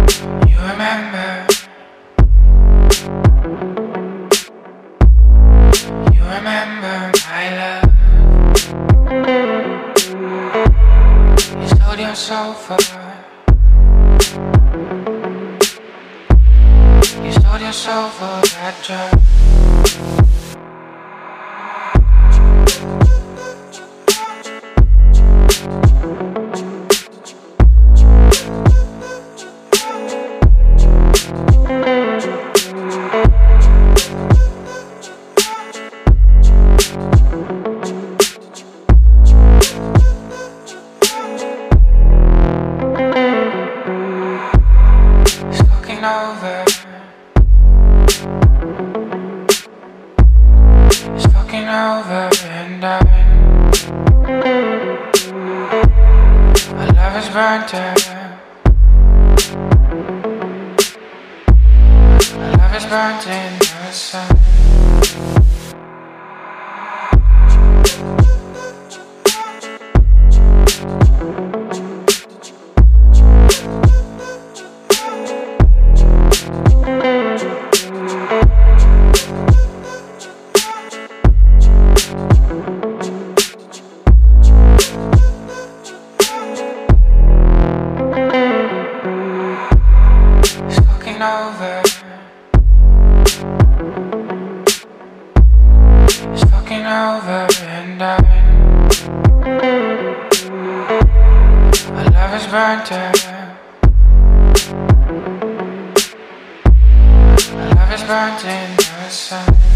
You remember, you remember my love. You sold your soul for, you sold your soul for that drug. Over. It's fucking over and our love is burnt out. Our love is burnt in the sun. Over. It's fucking over and our love is burnt out. Our love is burnt in the sun.